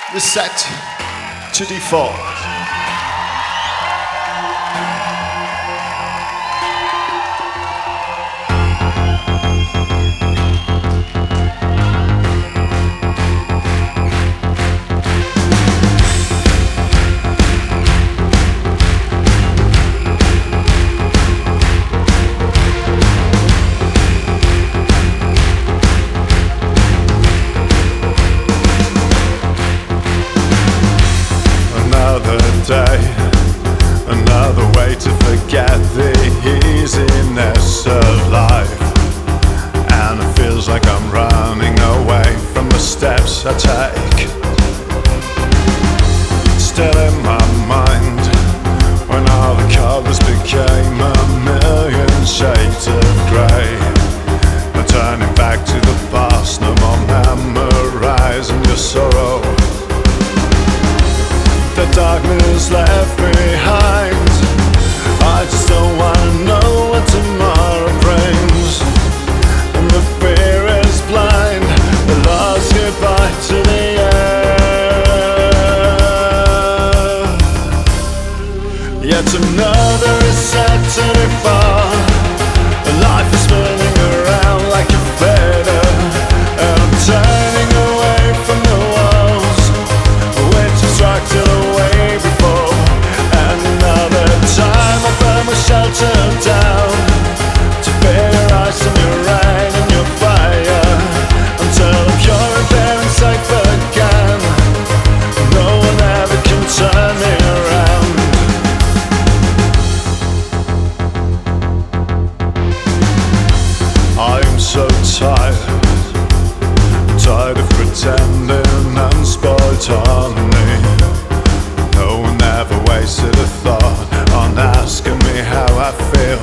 Reset to default. Day, another way to forget the easiness of life, and it feels like I'm running away from the steps I take. Still in my mind, when all the colors became a million shades of grey. I'm turning back to the past, no more memorizing your sorrow. The darkness left behind, I just don't wanna know what tomorrow brings. And the fear is blind, the lost goodbye to the air. Yet another is set to fall. Life is spinning around like a feather, and I'm turning away from the walls which distracted away before. And another time I burn my shelter down to bear your ice and your rain and your fire, until I'm pure and fair and safe again. No one ever can turn me around. I'm so tired of pretending and spoiled harmony. No one ever wasted a thought on asking me how I feel.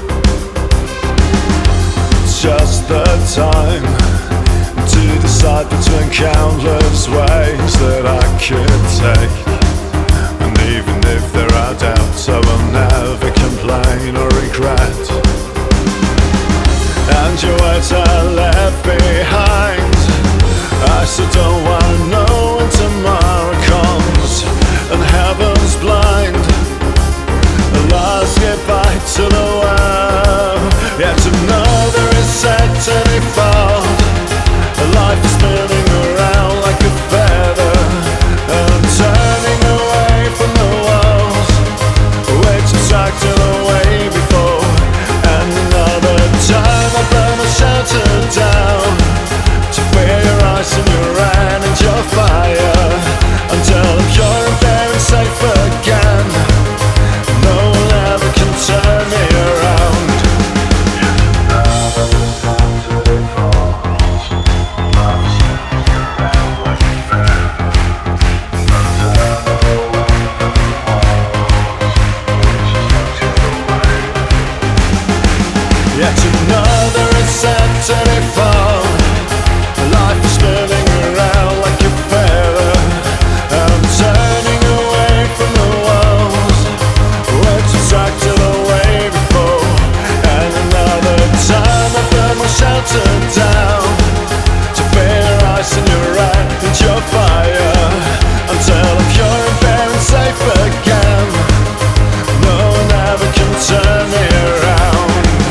It's just the time to decide between countless ways that I could take. And even if there are doubts, I will never complain or regret. And your words are left behind, I still don't wanna know when tomorrow comes and heaven's blind. The last goodbye to the world. Yet another is set to default. Life is spinning around like a feather, and I'm turning away from the walls which distracted away before. And another time I burn my shelter down to wear your ice and your rain and your fire, until I'm pure and fair and safe again. No one ever can turn me around. Yet another is set to default. Life is spinning around like a feather, and I'm turning away from the walls which distracted away before. And another time I burn my shelter down to bear your ice and your rain and your fire, until I'm pure and fair and safe again. No one ever can turn me around.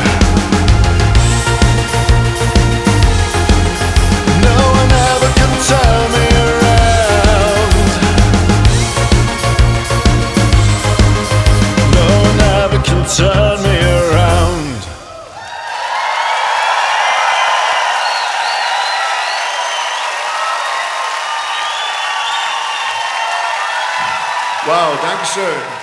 Turn me around. No one ever can turn me around. Wow, Dankeschön.